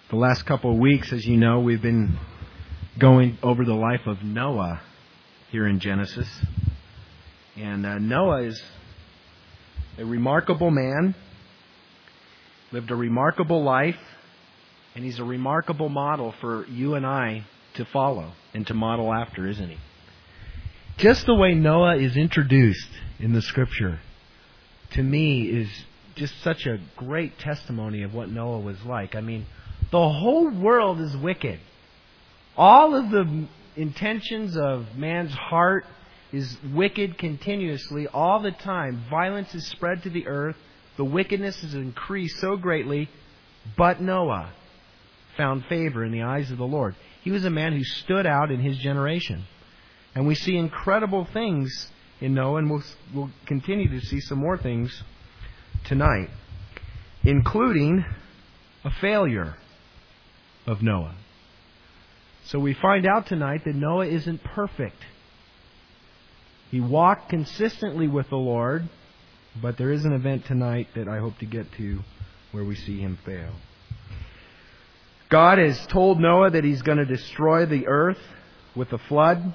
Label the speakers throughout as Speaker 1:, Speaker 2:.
Speaker 1: The last couple of weeks, as you know, we've been going over the life of Noah here in Genesis. And Noah is a remarkable man, lived a remarkable life, and he's a remarkable model for you and I to follow and to model after, isn't he? Just the way Noah is introduced in the Scripture, to me, is just such a great testimony of what Noah was like. I mean, the whole world is wicked. All of the intentions of man's heart is wicked continuously all the time. Violence is spread to the earth. The wickedness has increased so greatly. But Noah found favor in the eyes of the Lord. He was a man who stood out in his generation. And we see incredible things in Noah, and we'll continue to see some more things tonight, including a failure of Noah. So we find out tonight that Noah isn't perfect. He walked consistently with the Lord, but there is an event tonight that I hope to get to where we see him fail. God has told Noah that he's going to destroy the earth with a flood.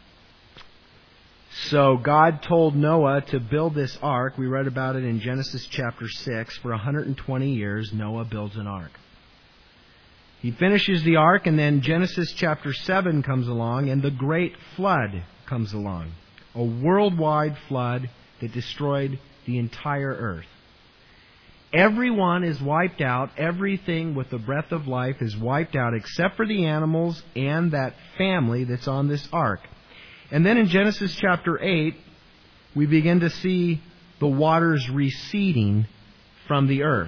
Speaker 1: So God told Noah to build this ark. We read about it in Genesis chapter 6. For 120 years, Noah builds an ark. He finishes the ark, and then Genesis chapter 7 comes along, and the great flood comes along. A worldwide flood that destroyed the entire earth. Everyone is wiped out. Everything with the breath of life is wiped out except for the animals and that family that's on this ark. And then in Genesis chapter 8, we begin to see the waters receding from the earth.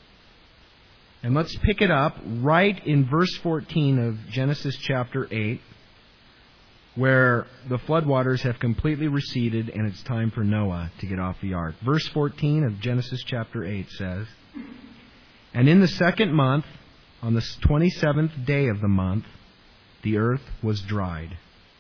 Speaker 1: And let's pick it up right in verse 14 of Genesis chapter 8, where the floodwaters have completely receded and it's time for Noah to get off the ark. Verse 14 of Genesis chapter 8 says, "And in the second month, on the 27th day of the month, the earth was dried.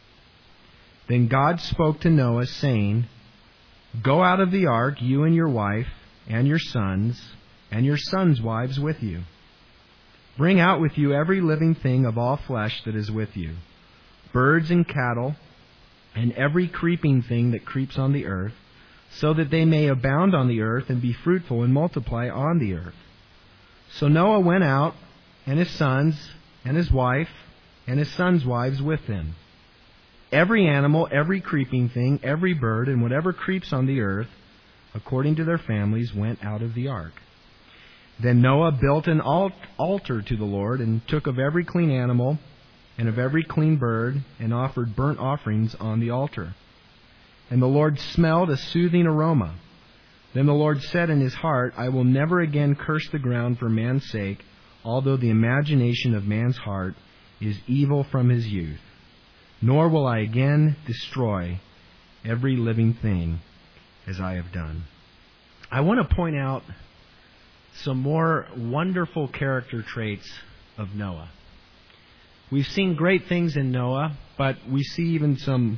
Speaker 1: Then God spoke to Noah, saying, Go out of the ark, you and your wife, and your sons' wives with you. Bring out with you every living thing of all flesh that is with you, birds and cattle, and every creeping thing that creeps on the earth, so that they may abound on the earth and be fruitful and multiply on the earth. So Noah went out, and his sons, and his wife, and his sons' wives with him. Every animal, every creeping thing, every bird, and whatever creeps on the earth, according to their families, went out of the ark. Then Noah built an altar to the Lord, and took of every clean animal and of every clean bird, and offered burnt offerings on the altar. And the Lord smelled a soothing aroma. Then the Lord said in his heart, I will never again curse the ground for man's sake, although the imagination of man's heart is evil from his youth. Nor will I again destroy every living thing as I have done." I want to point out some more wonderful character traits of Noah. We've seen great things in Noah, but we see even some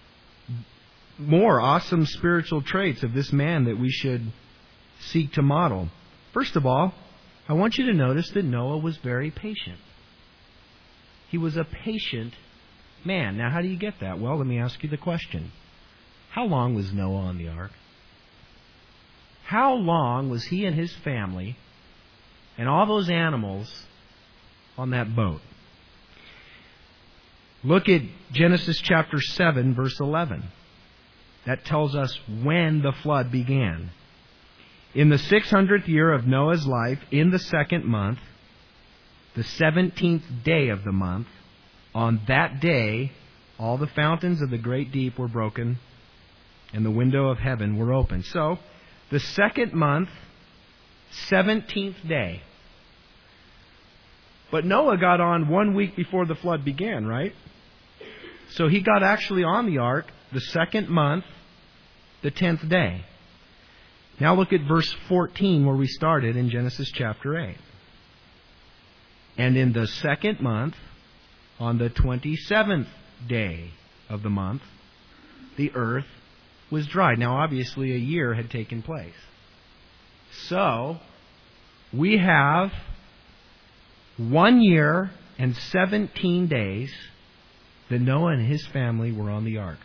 Speaker 1: more awesome spiritual traits of this man that we should seek to model. First of all, I want you to notice that Noah was very patient. He was a patient man. Now, how do you get that? Well, let me ask you the question. How long was Noah on the ark? How long was he and his family and all those animals on that boat? Look at Genesis chapter 7, verse 11. That tells us when the flood began. In the 600th year of Noah's life, in the second month, the 17th day of the month, on that day, all the fountains of the great deep were broken, and the window of heaven were opened. So, the second month, 17th day. But Noah got on 1 week before the flood began, right? So he got actually on the ark the second month, the 10th day. Now look at verse 14 where we started in Genesis chapter 8. And in the second month, on the 27th day of the month, the earth was dried. Now obviously a year had taken place. So we have 1 year and 17 days that Noah and his family were on the ark.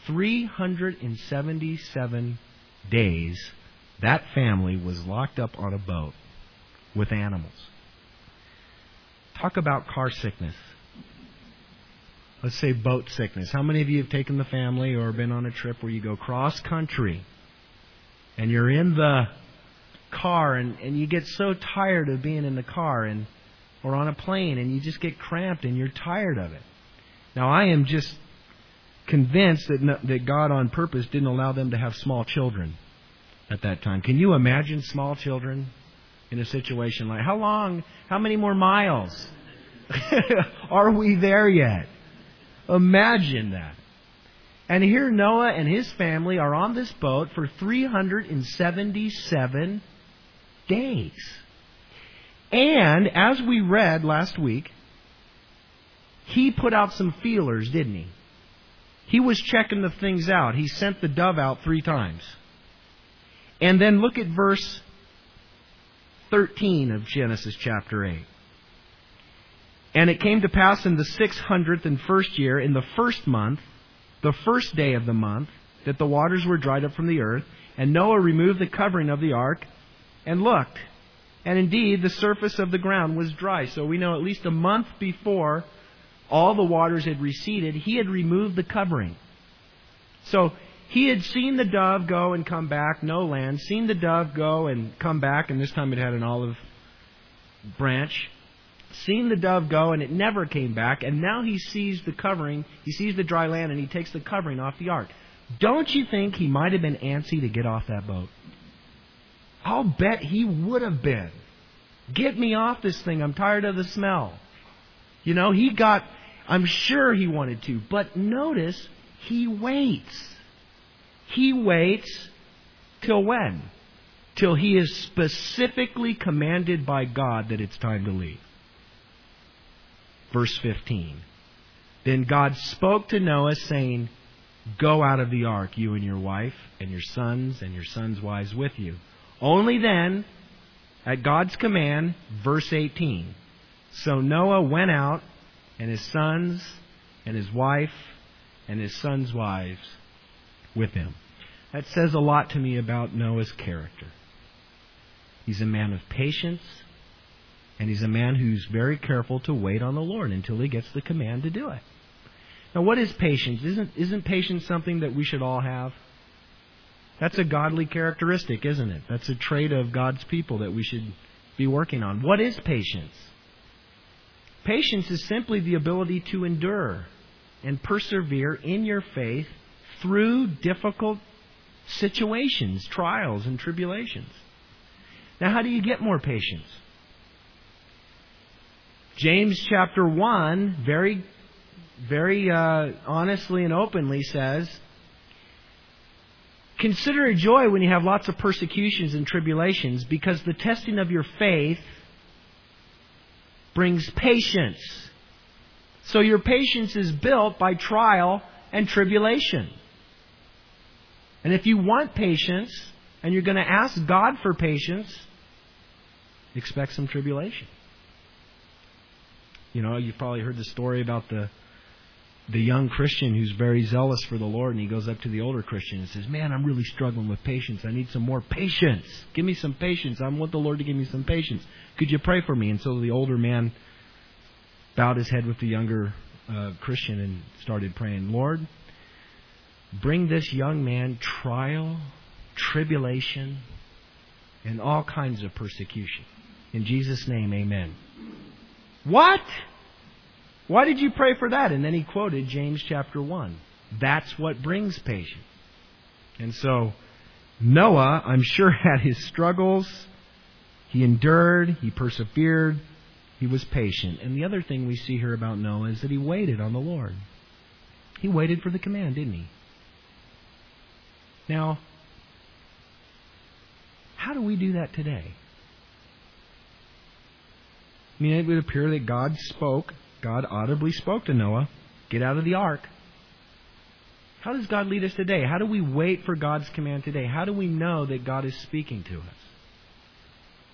Speaker 1: 377 days that family was locked up on a boat with animals. Talk about car sickness. Let's say boat sickness. How many of you have taken the family or been on a trip where you go cross country and you're in the car and you get so tired of being in the car or on a plane and you just get cramped and you're tired of it? Now, I am just convinced that God on purpose didn't allow them to have small children at that time. Can you imagine small children in a situation like, how many more miles are we there yet? Imagine that. And here Noah and his family are on this boat for 377 days. And as we read last week, he put out some feelers, didn't he? He was checking the things out. He sent the dove out 3 times. And then look at verse 13 of Genesis chapter 8. And it came to pass in the 601st year, in the first month, the first day of the month, that the waters were dried up from the earth. And Noah removed the covering of the ark and looked. And indeed, the surface of the ground was dry. So we know at least a month before all the waters had receded, he had removed the covering. So he had seen the dove go and come back, no land. Seen the dove go and come back, and this time it had an olive branch. Seen the dove go, and it never came back. And now he sees the covering, he sees the dry land, and he takes the covering off the ark. Don't you think he might have been antsy to get off that boat? I'll bet he would have been. Get me off this thing. I'm tired of the smell. You know, I'm sure he wanted to. But notice, he waits. He waits till when? Till he is specifically commanded by God that it's time to leave. Verse 15. Then God spoke to Noah, saying, "Go out of the ark, you and your wife, and your sons wives with you." Only then, at God's command, verse 18. So Noah went out, and his sons, and his wife, and his sons' wives with him. That says a lot to me about Noah's character. He's a man of patience, and he's a man who's very careful to wait on the Lord until he gets the command to do it. Now, what is patience? Isn't patience something that we should all have? That's a godly characteristic, isn't it? That's a trait of God's people that we should be working on. What is patience? Patience is simply the ability to endure and persevere in your faith through difficult situations, trials, and tribulations. Now, how do you get more patience? James chapter 1 very honestly and openly says, "Consider it joy when you have lots of persecutions and tribulations, because the testing of your faith brings patience." So your patience is built by trial and tribulation. And if you want patience, and you're going to ask God for patience, expect some tribulation. You know, you've probably heard the story about the young Christian who's very zealous for the Lord, and he goes up to the older Christian and says, "Man, I'm really struggling with patience. I need some more patience. Give me some patience. I want the Lord to give me some patience. Could you pray for me?" And so the older man bowed his head with the younger Christian and started praying, "Lord, bring this young man trial, tribulation, and all kinds of persecution. In Jesus' name, amen." What? Why did you pray for that? And then he quoted James chapter 1. That's what brings patience. And so Noah, I'm sure, had his struggles. He endured. He persevered. He was patient. And the other thing we see here about Noah is that he waited on the Lord. He waited for the command, didn't he? Now, how do we do that today? I mean, it would appear that God audibly spoke to Noah, "Get out of the ark." How does God lead us today? How do we wait for God's command today? How do we know that God is speaking to us?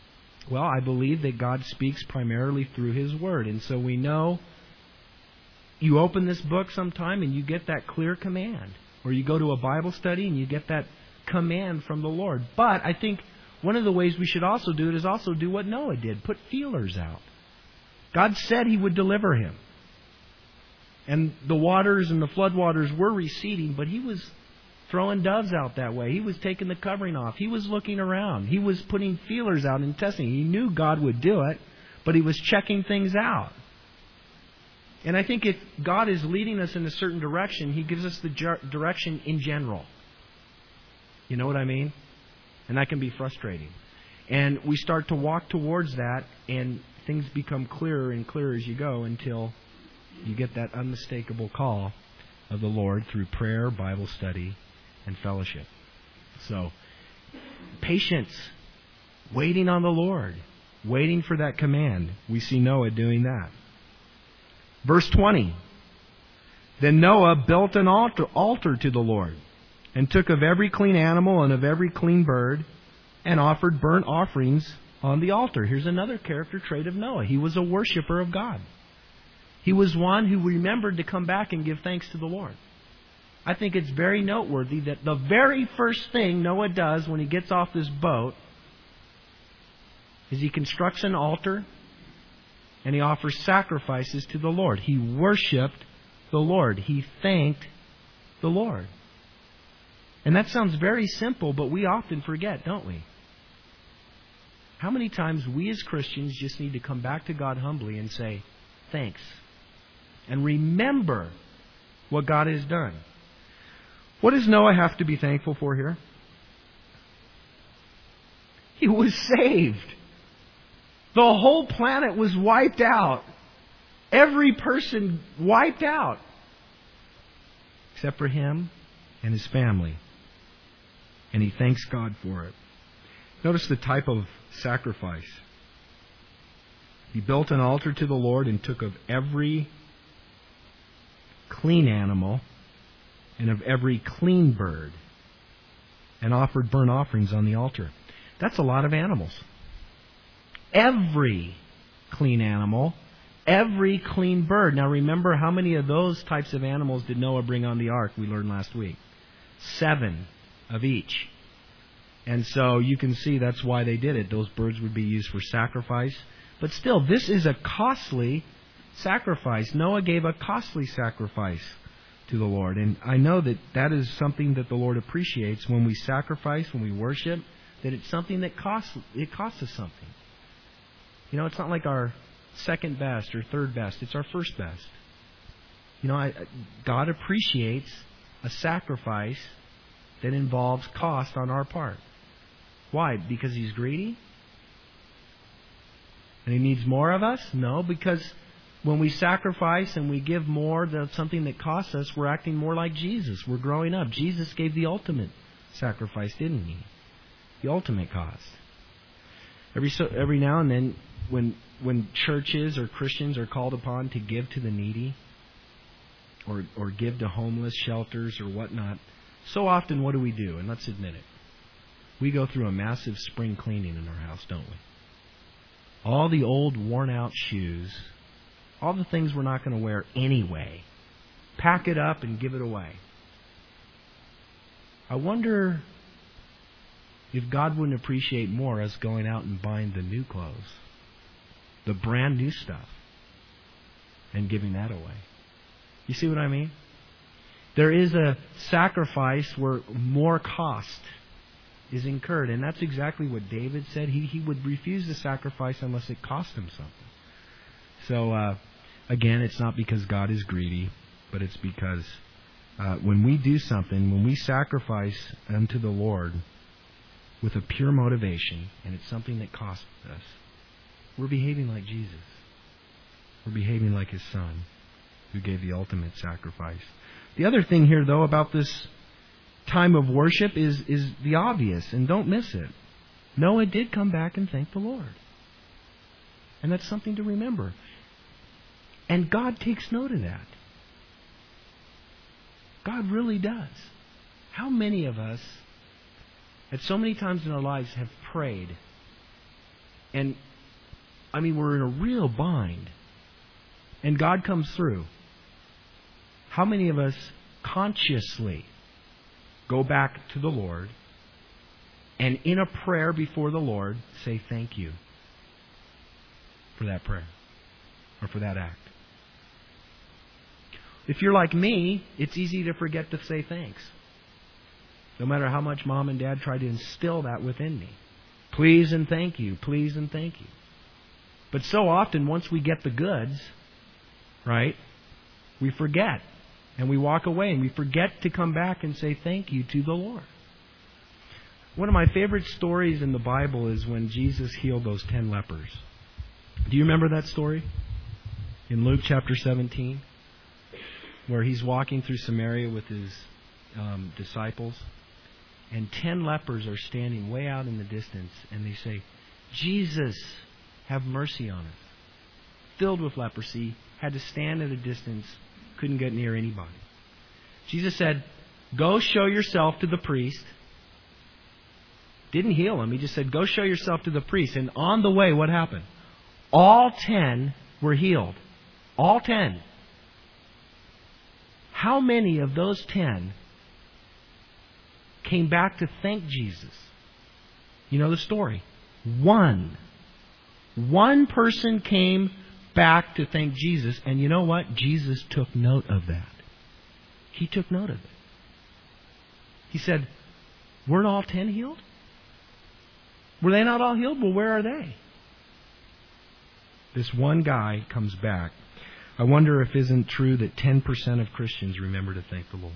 Speaker 1: Well, I believe that God speaks primarily through His Word. And so we know you open this book sometime and you get that clear command. Or you go to a Bible study and you get that command from the Lord. But I think one of the ways we should also do it is also do what Noah did. Put feelers out. God said He would deliver him. And the waters and the floodwaters were receding, but He was throwing doves out that way. He was taking the covering off. He was looking around. He was putting feelers out and testing. He knew God would do it, but He was checking things out. And I think if God is leading us in a certain direction, He gives us the direction in general. You know what I mean? And that can be frustrating. And we start to walk towards that, and things become clearer and clearer as you go until you get that unmistakable call of the Lord through prayer, Bible study, and fellowship. So, patience, waiting on the Lord, waiting for that command. We see Noah doing that. Verse 20. Then Noah built an altar to the Lord, and took of every clean animal and of every clean bird, and offered burnt offerings on the altar. Here's another character trait of Noah. He was a worshiper of God. He was one who remembered to come back and give thanks to the Lord. I think it's very noteworthy that the very first thing Noah does when he gets off this boat is he constructs an altar and he offers sacrifices to the Lord. He worshipped the Lord. He thanked the Lord. And that sounds very simple, but we often forget, don't we? How many times we as Christians just need to come back to God humbly and say, thanks. And remember what God has done. What does Noah have to be thankful for here? He was saved. The whole planet was wiped out. Every person wiped out. Except for him and his family. And he thanks God for it. Notice the type of sacrifice. He built an altar to the Lord and took of every clean animal and of every clean bird and offered burnt offerings on the altar. That's a lot of animals. Every clean animal, every clean bird. Now remember, how many of those types of animals did Noah bring on the ark? We learned last week. 7 of each. And so you can see that's why they did it. Those birds would be used for sacrifice. But still, this is a costly sacrifice. Noah gave a costly sacrifice to the Lord. And I know that that is something that the Lord appreciates when we sacrifice, when we worship, that it's something that costs us something. You know, it's not like our second best or third best. It's our first best. You know, God appreciates a sacrifice that involves cost on our part. Why? Because He's greedy? And He needs more of us? No, because when we sacrifice and we give more of something that costs us, we're acting more like Jesus. We're growing up. Jesus gave the ultimate sacrifice, didn't He? The ultimate cost. Every now and then, when churches or Christians are called upon to give to the needy or give to homeless shelters or whatnot, so often what do we do? And let's admit it. We go through a massive spring cleaning in our house, don't we? All the old worn out shoes, all the things we're not going to wear anyway, pack it up and give it away. I wonder if God wouldn't appreciate more us going out and buying the new clothes, the brand new stuff, and giving that away. You see what I mean? There is a sacrifice where more cost is incurred. And that's exactly what David said. He would refuse to sacrifice unless it cost him something. So, again, it's not because God is greedy, but it's because when we do something, when we sacrifice unto the Lord with a pure motivation, and it's something that costs us, we're behaving like Jesus. We're behaving like His Son, who gave the ultimate sacrifice. The other thing here, though, about this time of worship is the obvious, and don't miss it. Noah did come back and thank the Lord. And that's something to remember. And God takes note of that. God really does. How many of us, at so many times in our lives, have prayed And, I mean, we're in a real bind. And God comes through. How many of us consciously go back to the Lord and in a prayer before the Lord say thank you for that prayer or for that act? If you're like me, it's easy to forget to say thanks. No matter how much Mom and Dad try to instill that within me. Please and thank you. Please and thank you. But so often, once we get the goods, right, we forget. And we walk away and we forget to come back and say thank you to the Lord. One of my favorite stories in the Bible is when Jesus healed those 10 lepers. Do you remember that story? In Luke chapter 17, where he's walking through Samaria with his disciples, and 10 lepers are standing way out in the distance, and they say, Jesus, have mercy on us. Filled with leprosy, had to stand at a distance, couldn't get near anybody. Jesus said, go show yourself to the priest. Didn't heal him. He just said, go show yourself to the priest. And on the way, what happened? All 10 were healed. All 10. How many of those 10 came back to thank Jesus? You know the story. One. One person came back to thank Jesus. And you know what? Jesus took note of that. He took note of it. He said, weren't all 10 healed? Were they not all healed? Well, where are they? This one guy comes back. I wonder if it isn't true that 10% of Christians remember to thank the Lord.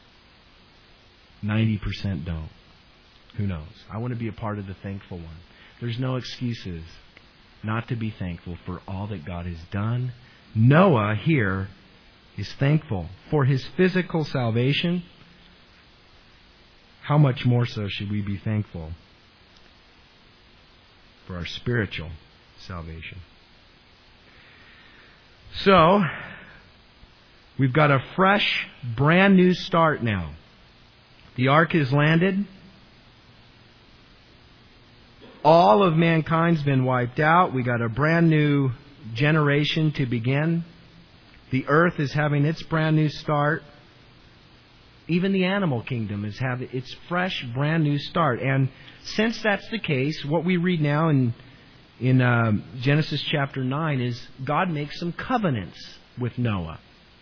Speaker 1: 90% don't. Who knows? I want to be a part of the thankful one. There's no excuses not to be thankful for all that God has done. Noah here is thankful for his physical salvation. How much more so should we be thankful for our spiritual salvation? So, we've got a fresh, brand new start now. The ark has landed. All of mankind's been wiped out. We got a brand new generation to begin. The earth is having its brand new start. Even the animal kingdom is having its fresh, brand new start. And since that's the case, what we read now in Genesis chapter 9 is God makes some covenants with Noah.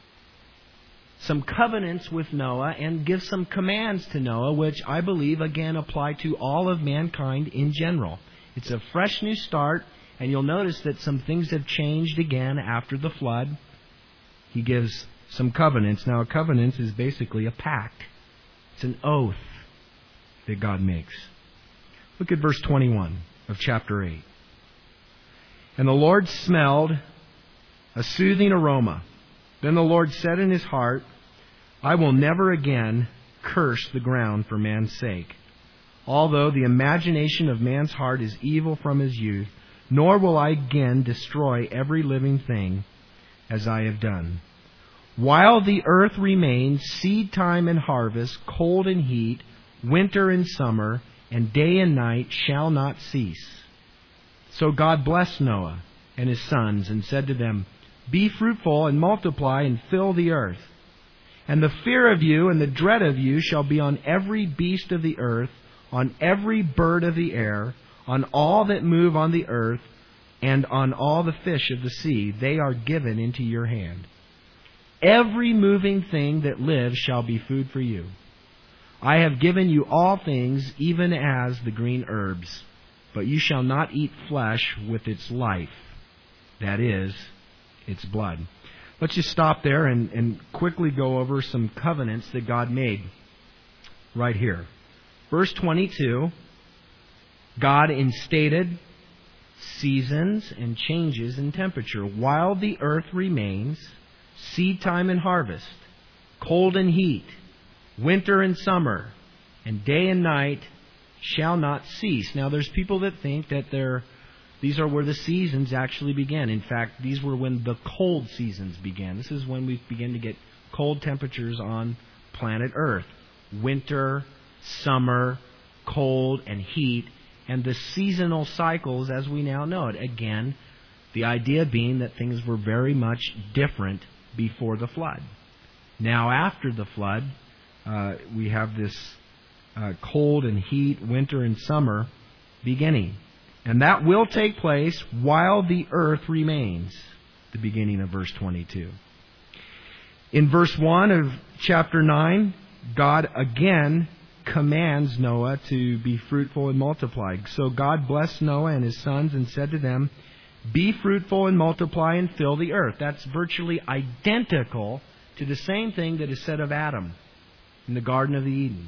Speaker 1: Some covenants with Noah and gives some commands to Noah, which I believe, again, apply to all of mankind in general. It's a fresh new start, and you'll notice that some things have changed again after the flood. He gives some covenants. Now, a covenant is basically a pact. It's an oath that God makes. Look at verse 21 of chapter 8. And the Lord smelled a soothing aroma. Then the Lord said in his heart, I will never again curse the ground for man's sake, although the imagination of man's heart is evil from his youth, nor will I again destroy every living thing as I have done. While the earth remains, seed time and harvest, cold and heat, winter and summer, and day and night shall not cease. So God blessed Noah and his sons and said to them, be fruitful and multiply and fill the earth. And the fear of you and the dread of you shall be on every beast of the earth, on every bird of the air, on all that move on the earth, and on all the fish of the sea. They are given into your hand. Every moving thing that lives shall be food for you. I have given you all things, even as the green herbs. But you shall not eat flesh with its life, that is, its blood. Let's just stop there and quickly go over some covenants that God made right here. Verse 22, God instated seasons and changes in temperature. While the earth remains, seed time and harvest, cold and heat, winter and summer, and day and night shall not cease. Now, there's people that think that these are where the seasons actually began. In fact, these were when the cold seasons began. This is when we begin to get cold temperatures on planet Earth. Winter, summer, cold, and heat. and the seasonal cycles as we now know it. Again, the idea being that things were very much different before the flood. Now, after the flood, we have this cold and heat, winter and summer beginning. And that will take place while the earth remains, the beginning of verse 22. In verse 1 of chapter 9, God again commands Noah to be fruitful and multiply. So God blessed Noah and his sons and said to them, "Be fruitful and multiply and fill the earth." That's virtually identical to the same thing that is said of Adam in the Garden of Eden.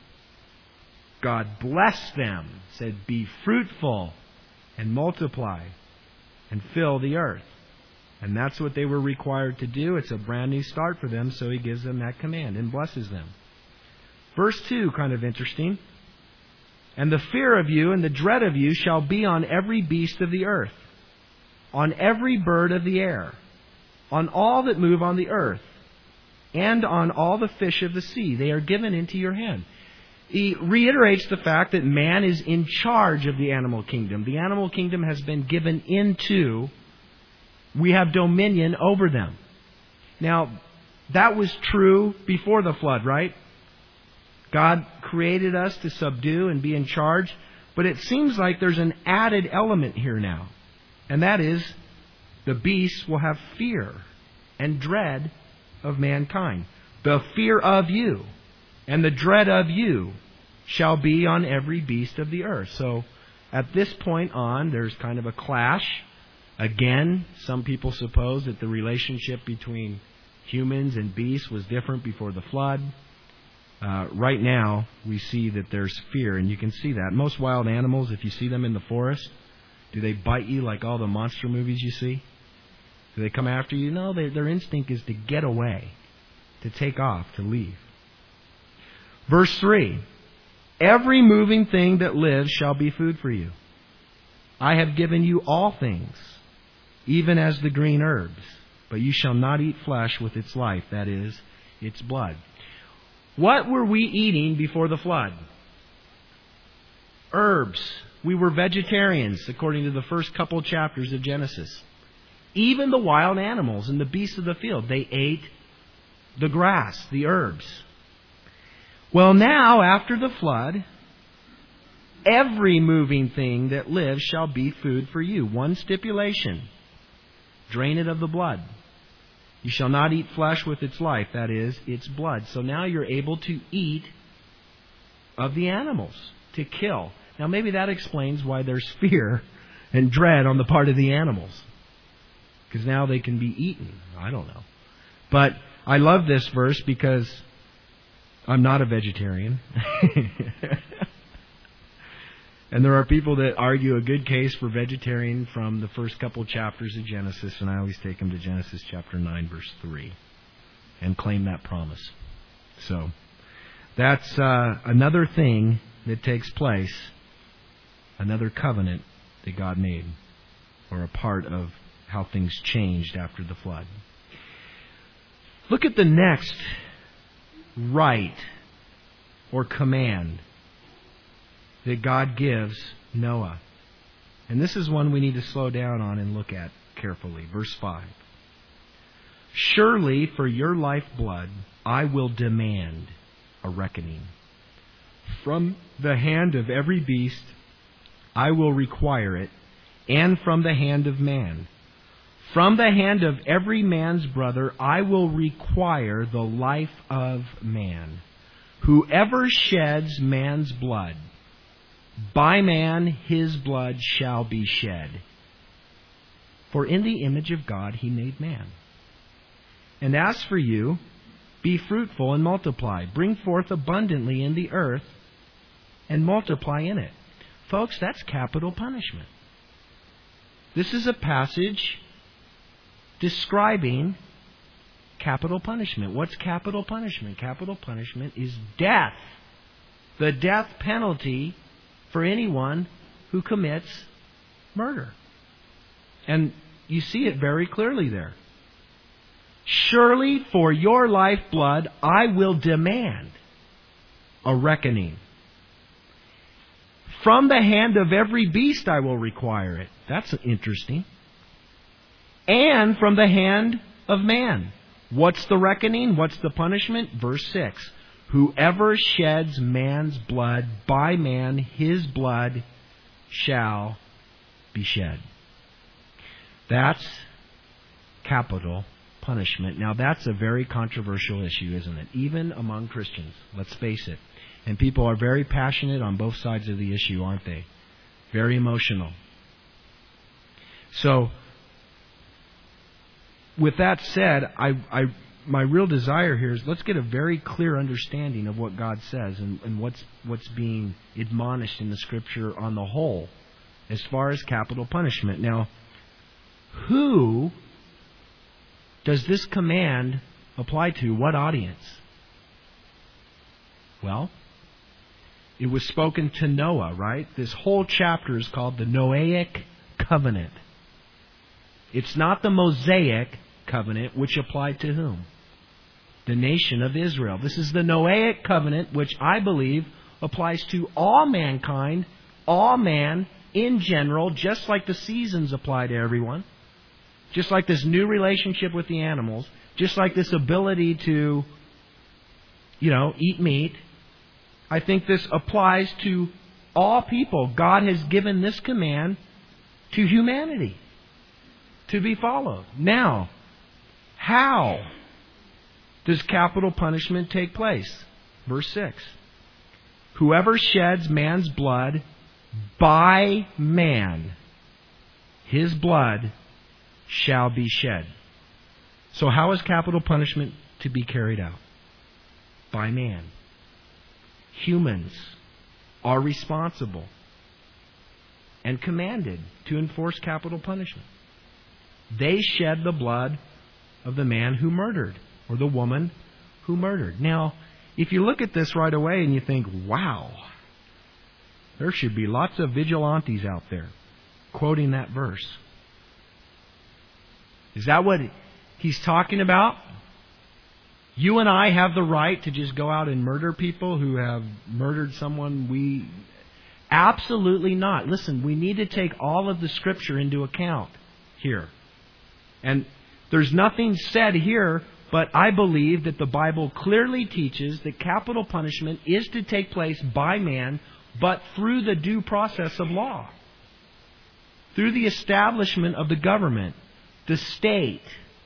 Speaker 1: God blessed them, said, "Be fruitful and multiply and fill the earth." And that's what they were required to do. It's a brand new start for them, so He gives them that command and blesses them. Verse 2, kind of interesting. "And the fear of you and the dread of you shall be on every beast of the earth, on every bird of the air, on all that move on the earth, and on all the fish of the sea. They are given into your hand." He reiterates the fact that man is in charge of the animal kingdom. The animal kingdom has been given into, we have dominion over them. Now, that was true before the flood, right? God created us to subdue and be in charge, but it seems like there's an added element here now. And that is, the beasts will have fear and dread of mankind. The fear of you and the dread of you shall be on every beast of the earth. So at this point on, there's kind of a clash. Again, some people suppose that the relationship between humans and beasts was different before the flood. Right now, we see that there's fear, and you can see that. Most wild animals, if you see them in the forest, do they bite you like all the monster movies you see? Do they come after you? No, their instinct is to get away, to take off, to leave. Verse 3, "Every moving thing that lives shall be food for you. I have given you all things, even as the green herbs, but you shall not eat flesh with its life," that is, its blood. What were we eating before the flood? Herbs. We were vegetarians, according to the first couple chapters of Genesis. Even the wild animals and the beasts of the field, they ate the grass, the herbs. Well, now, after the flood, every moving thing that lives shall be food for you. One stipulation: drain it of the blood. You shall not eat flesh with its life, that is, its blood. So now you're able to eat of the animals, to kill. Now maybe that explains why there's fear and dread on the part of the animals, because now they can be eaten. I don't know. But I love this verse because I'm not a vegetarian. And there are people that argue a good case for vegetarian from the first couple chapters of Genesis, and I always take them to Genesis chapter 9, verse 3, and claim that promise. So that's another thing that takes place, another covenant that God made, or a part of how things changed after the flood. Look at the next right or command that God gives Noah. And this is one we need to slow down on and look at carefully. Verse 5. "Surely for your lifeblood I will demand a reckoning. From the hand of every beast I will require it, and from the hand of man. From the hand of every man's brother I will require the life of man. Whoever sheds man's blood, by man his blood shall be shed. For in the image of God He made man. And as for you, be fruitful and multiply. Bring forth abundantly in the earth and multiply in it." Folks, that's capital punishment. This is a passage describing capital punishment. What's capital punishment? Capital punishment is death. The death penalty for anyone who commits murder. And you see it very clearly there. "Surely for your lifeblood I will demand a reckoning. from the hand of every beast I will require it. That's interesting. And from the hand of man. What's the reckoning? What's the punishment? Verse 6. Whoever sheds man's blood, by man his blood shall be shed. That's capital punishment. Now that's a very controversial issue, isn't it? Even among Christians, let's face it. And people are very passionate on both sides of the issue, aren't they? Very emotional. So, with that said, my real desire here is let's get a very clear understanding of what God says and what's being admonished in the Scripture on the whole as far as capital punishment. Now, who does this command apply to? What audience? Well, it was spoken to Noah, right? This whole chapter is called the Noahic Covenant. It's not the Mosaic Covenant, which applied to whom? The nation of Israel. This is the Noahic Covenant, which I believe applies to all mankind, all man in general, just like the seasons apply to everyone. Just like this new relationship with the animals, just like this ability to, eat meat. I think this applies to all people. God has given this command to humanity to be followed. Now, how does capital punishment take place? Verse 6. Whoever sheds man's blood, by man his blood shall be shed. So how is capital punishment to be carried out? By man. Humans are responsible and commanded to enforce capital punishment. They shed the blood of the man who murdered, or the woman who murdered. Now, if you look at this right away and you think, wow, there should be lots of vigilantes out there quoting that verse. Is that what he's talking about? You and I have the right to just go out and murder people who have murdered someone Absolutely not. Listen, we need to take all of the Scripture into account here. And there's nothing said here, but I believe that the Bible clearly teaches that capital punishment is to take place by man, but through the due process of law. Through the establishment of the government, the state,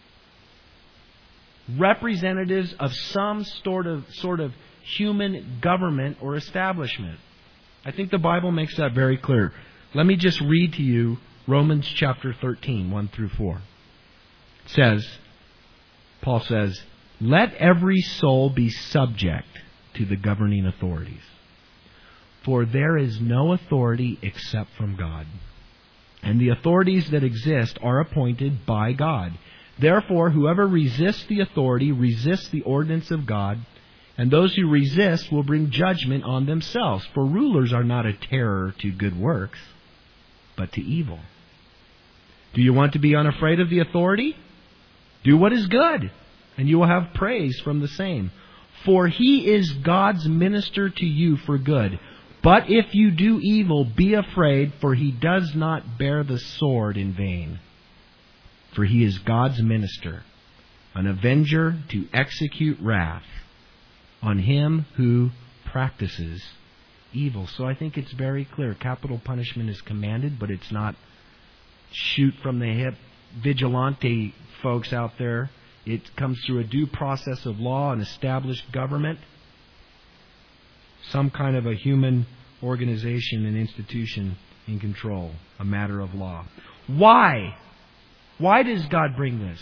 Speaker 1: representatives of some sort of human government or establishment. I think the Bible makes that very clear. Let me just read to you Romans chapter 13, 1 through 4. It says, Paul says, "Let every soul be subject to the governing authorities. For there is no authority except from God. And the authorities that exist are appointed by God. Therefore, whoever resists the authority resists the ordinance of God, and those who resist will bring judgment on themselves. For rulers are not a terror to good works, but to evil. Do you want to be unafraid of the authority? Do what is good, and you will have praise from the same. For he is God's minister to you for good. But if you do evil, be afraid, for he does not bear the sword in vain. For he is God's minister, an avenger to execute wrath on him who practices evil." So I think it's very clear. Capital punishment is commanded, but it's not shoot from the hip vigilante folks out there. It comes through a due process of law, an established government, some kind of a human organization and institution in control, a matter of law. Why? Why does God bring this?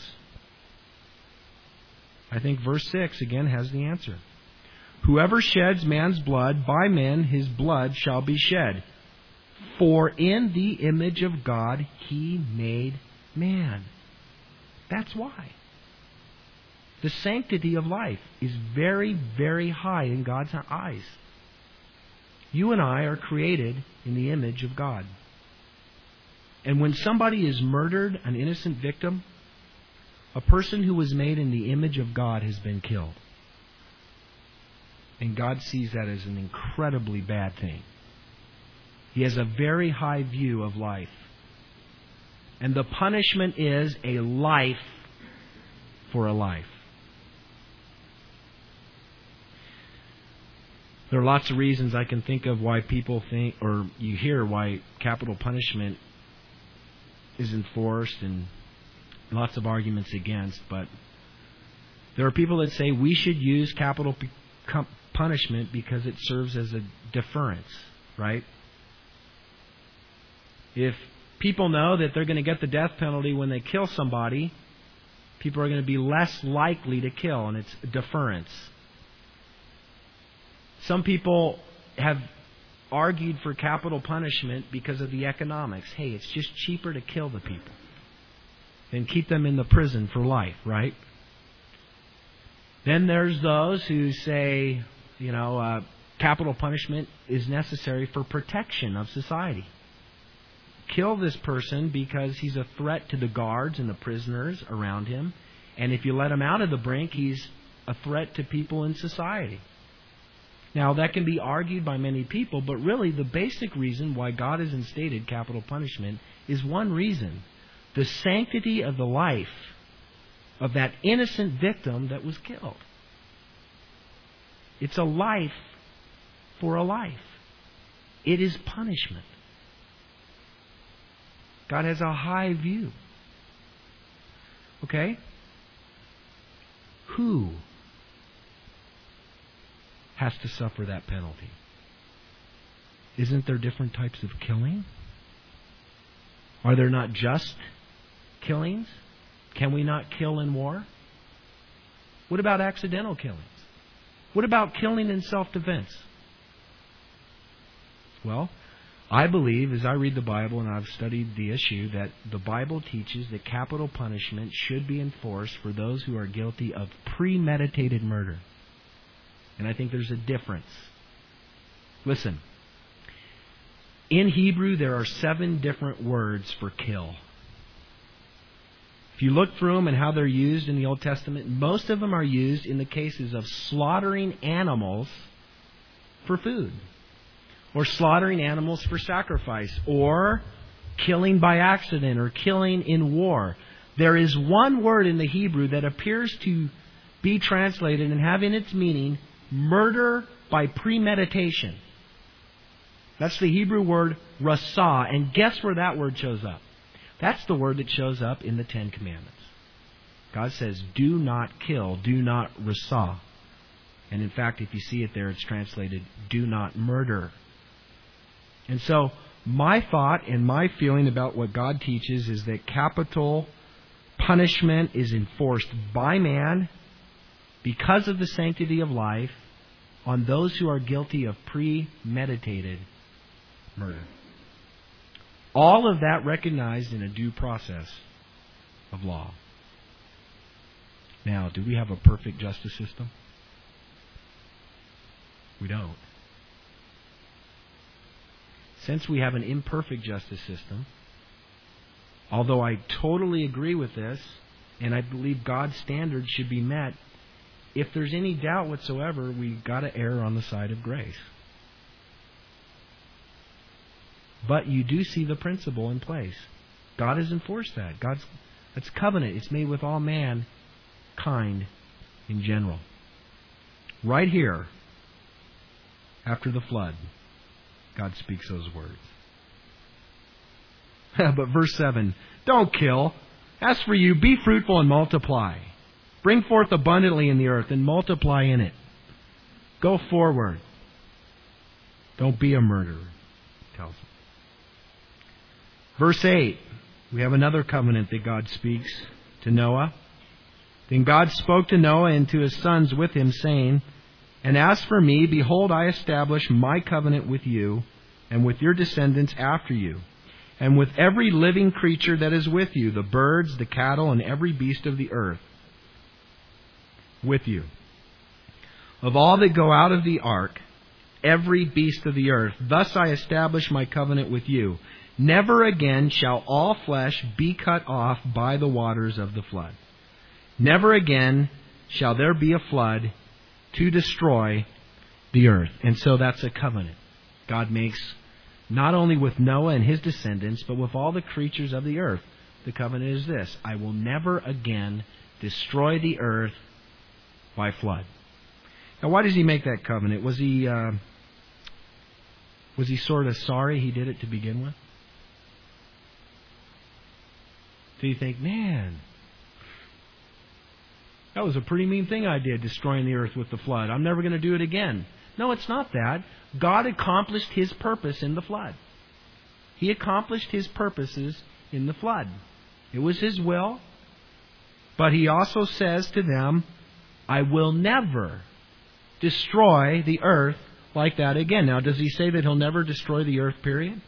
Speaker 1: I think verse 6 again has the answer. Whoever sheds man's blood, by man his blood shall be shed. For in the image of God he made man. That's why. The sanctity of life is very, very high in God's eyes. You and I are created in the image of God. And when somebody is murdered, an innocent victim, a person who was made in the image of God has been killed. And God sees that as an incredibly bad thing. He has a very high view of life. And the punishment is a life for a life. There are lots of reasons I can think of why people think, or you hear why capital punishment is enforced, and lots of arguments against, but there are people that say we should use capital punishment because it serves as a deterrence, right? If people know that they're going to get the death penalty when they kill somebody, people are going to be less likely to kill, and it's a deterrence. Some people have argued for capital punishment because of the economics. Hey, it's just cheaper to kill the people than keep them in the prison for life, right? Then there's those who say, capital punishment is necessary for protection of society. Kill this person because he's a threat to the guards and the prisoners around him. And if you let him out of the brink, he's a threat to people in society. Now, that can be argued by many people, but really the basic reason why God has instated capital punishment is one reason: the sanctity of the life of that innocent victim that was killed. It's a life for a life. It is punishment. God has a high view. Okay? Who has to suffer that penalty? Isn't there different types of killing? Are there not just killings? Can we not kill in war? What about accidental killings? What about killing in self-defense? Well, I believe, as I read the Bible and I've studied the issue, that the Bible teaches that capital punishment should be enforced for those who are guilty of premeditated murder. And I think there's a difference. Listen. In Hebrew, there are 7 different words for kill. If you look through them and how they're used in the Old Testament, most of them are used in the cases of slaughtering animals for food, or slaughtering animals for sacrifice, or killing by accident, or killing in war. There is one word in the Hebrew that appears to be translated and have in its meaning murder by premeditation. That's the Hebrew word rasah. And guess where that word shows up? That's the word that shows up in the 10 Commandments. God says, do not kill, do not rasah. And in fact, if you see it there, it's translated, do not murder. And so, my thought and my feeling about what God teaches is that capital punishment is enforced by man because of the sanctity of life on those who are guilty of premeditated murder. All of that recognized in a due process of law. Now, do we have a perfect justice system? We don't. Since we have an imperfect justice system, although I totally agree with this, and I believe God's standards should be met, if there's any doubt whatsoever, we've got to err on the side of grace. But you do see the principle in place. God has enforced that. That's covenant. It's made with all mankind in general. Right here, after the flood, God speaks those words. But verse 7, don't kill. As for you, be fruitful and multiply. Bring forth abundantly in the earth and multiply in it. Go forward. Don't be a murderer, it tells them. Verse 8, we have another covenant that God speaks to Noah. Then God spoke to Noah and to his sons with him, saying, and as for me, behold, I establish my covenant with you and with your descendants after you, and with every living creature that is with you, the birds, the cattle, and every beast of the earth with you. Of all that go out of the ark, every beast of the earth, thus I establish my covenant with you. Never again shall all flesh be cut off by the waters of the flood. Never again shall there be a flood to destroy the earth. And so that's a covenant. God makes not only with Noah and his descendants, but with all the creatures of the earth. The covenant is this: I will never again destroy the earth by flood. Now, why does he make that covenant? Was he sort of sorry he did it to begin with? Do you think, man, that was a pretty mean thing I did, destroying the earth with the flood. I'm never going to do it again. No, it's not that. God accomplished His purpose in the flood. He accomplished His purposes in the flood. It was His will. But He also says to them, I will never destroy the earth like that again. Now, does He say that He'll never destroy the earth, period?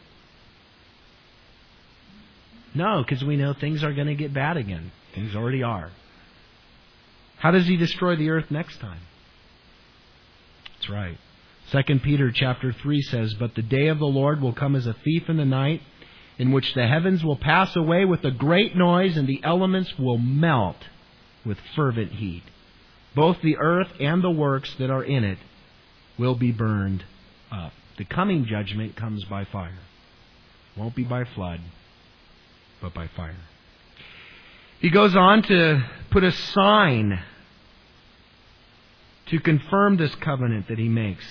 Speaker 1: No, because we know things are going to get bad again. Things already are. How does He destroy the earth next time? That's right. 2 Peter chapter 3 says, But the day of the Lord will come as a thief in the night, in which the heavens will pass away with a great noise, and the elements will melt with fervent heat. Both the earth and the works that are in it will be burned up. The coming judgment comes by fire. Won't be by flood, but by fire. He goes on to put a sign to confirm this covenant that He makes.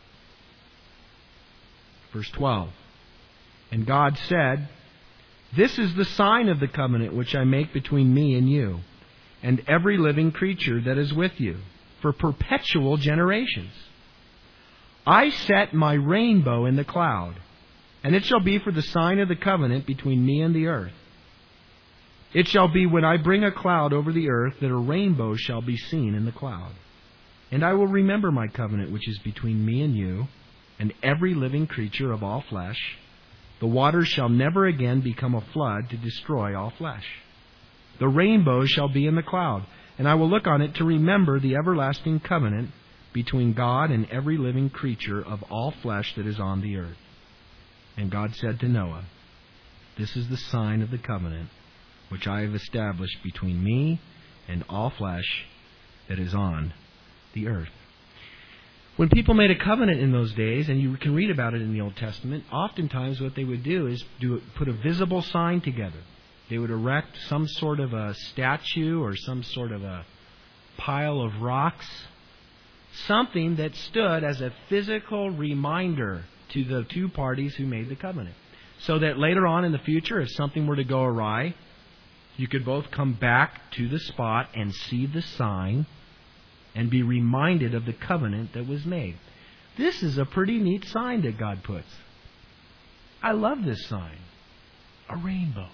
Speaker 1: Verse 12. And God said, This is the sign of the covenant which I make between me and you, and every living creature that is with you, for perpetual generations. I set my rainbow in the cloud, and it shall be for the sign of the covenant between me and the earth. It shall be when I bring a cloud over the earth that a rainbow shall be seen in the cloud. And I will remember my covenant which is between me and you, and every living creature of all flesh. The waters shall never again become a flood to destroy all flesh. The rainbow shall be in the cloud, and I will look on it to remember the everlasting covenant between God and every living creature of all flesh that is on the earth. And God said to Noah, This is the sign of the covenant which I have established between me and all flesh that is on the earth. When people made a covenant in those days, and you can read about it in the Old Testament, oftentimes what they would do is put a visible sign together. They would erect some sort of a statue or some sort of a pile of rocks, something that stood as a physical reminder to the two parties who made the covenant. So that later on in the future, if something were to go awry, you could both come back to the spot and see the sign and be reminded of the covenant that was made. This is a pretty neat sign that God puts. I love this sign. A rainbow.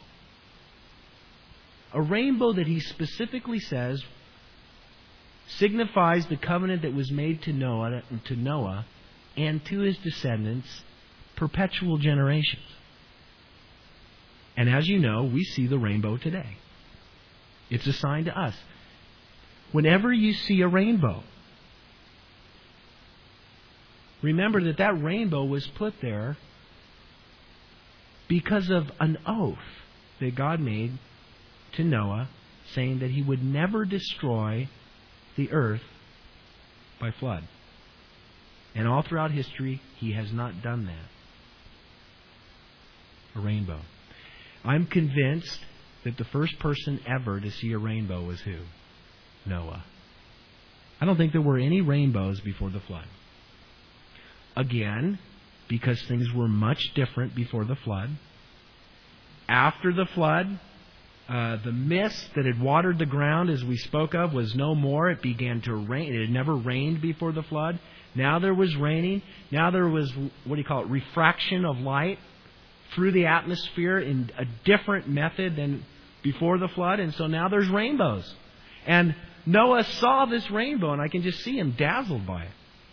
Speaker 1: A rainbow that He specifically says signifies the covenant that was made to Noah and to his descendants, perpetual generations. And as you know, we see the rainbow today. It's a sign to us. Whenever you see a rainbow, remember that that rainbow was put there because of an oath that God made to Noah, saying that He would never destroy the earth by flood. And all throughout history, He has not done that. A rainbow. I'm convinced that the first person ever to see a rainbow was who? Noah. I don't think there were any rainbows before the flood. Again, because things were much different before the flood. After the flood, the mist that had watered the ground, as we spoke of, was no more. It began to rain. It had never rained before the flood. Now there was raining. Now there was, refraction of light through the atmosphere in a different method than before the flood. And so now there's rainbows. And Noah saw this rainbow, and I can just see him dazzled by it.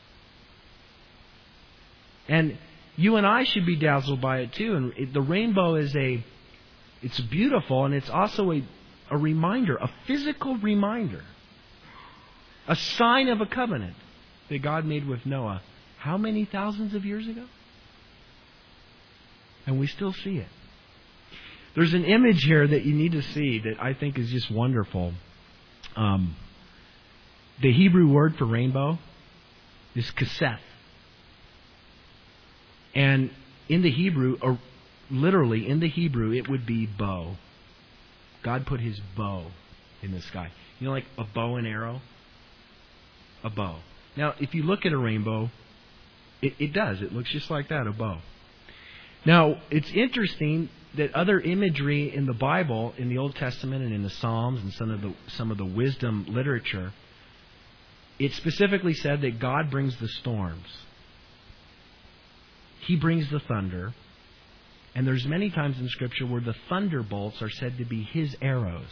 Speaker 1: And you and I should be dazzled by it too. And the rainbow is it's beautiful, and it's also a reminder, a physical reminder, a sign of a covenant that God made with Noah. How many thousands of years ago? And we still see it. There's an image here that you need to see that I think is just wonderful. The Hebrew word for rainbow is kesef. And in the Hebrew, or literally in the Hebrew, it would be bow. God put His bow in the sky. You know, like a bow and arrow? A bow. Now, if you look at a rainbow, it does. It looks just like that, a bow. Now, it's interesting that other imagery in the Bible, in the Old Testament and in the Psalms and some of the wisdom literature, it specifically said that God brings the storms. He brings the thunder. And there's many times in Scripture where the thunderbolts are said to be His arrows.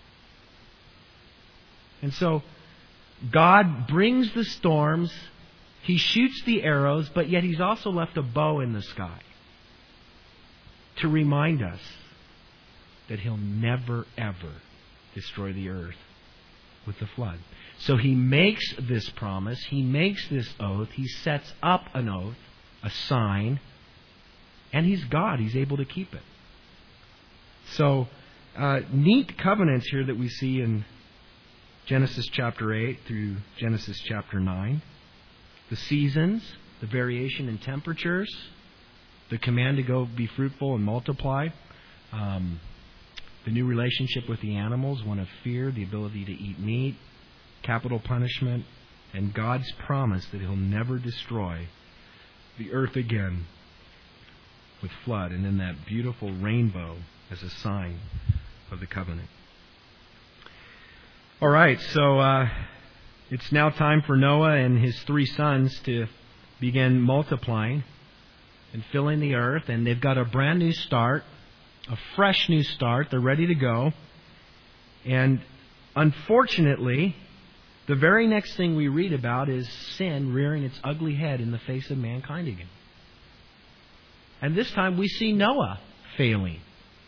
Speaker 1: And so, God brings the storms, He shoots the arrows, but yet He's also left a bow in the sky to remind us that He'll never, ever destroy the earth with the flood. So He makes this promise, He makes this oath, He sets up an oath, a sign, and He's God. He's able to keep it. So, neat covenants here that we see in Genesis chapter 8 through Genesis chapter 9. The seasons, the variation in temperatures, the command to go be fruitful and multiply, the new relationship with the animals, one of fear, the ability to eat meat, capital punishment, and God's promise that He'll never destroy the earth again with flood, and then that beautiful rainbow as a sign of the covenant. All right, so it's now time for Noah and his 3 sons to begin multiplying and filling the earth, and they've got a brand new start, a fresh new start. They're ready to go. And unfortunately, the very next thing we read about is sin rearing its ugly head in the face of mankind again. And this time we see Noah failing.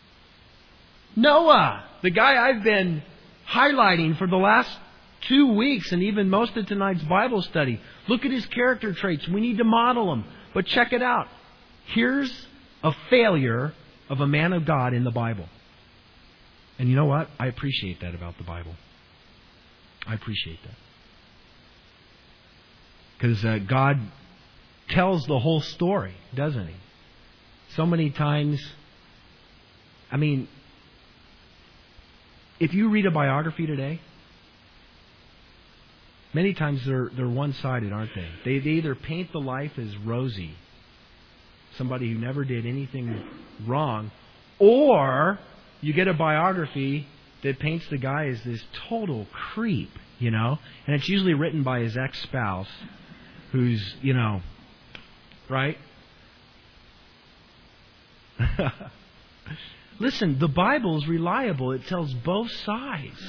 Speaker 1: Noah, the guy I've been highlighting for the last 2 weeks and even most of tonight's Bible study. Look at his character traits. We need to model them. But check it out. Here's a failure of a man of God in the Bible. And you know what? I appreciate that about the Bible. I appreciate that. Because God tells the whole story, doesn't He? So many times, I mean, if you read a biography today, many times they're one-sided, aren't they? They either paint the life as rosy, somebody who never did anything wrong, or you get a biography that paints the guy as this total creep, you know? And it's usually written by his ex-spouse, who's, you know, right? Listen, the Bible is reliable. It tells both sides.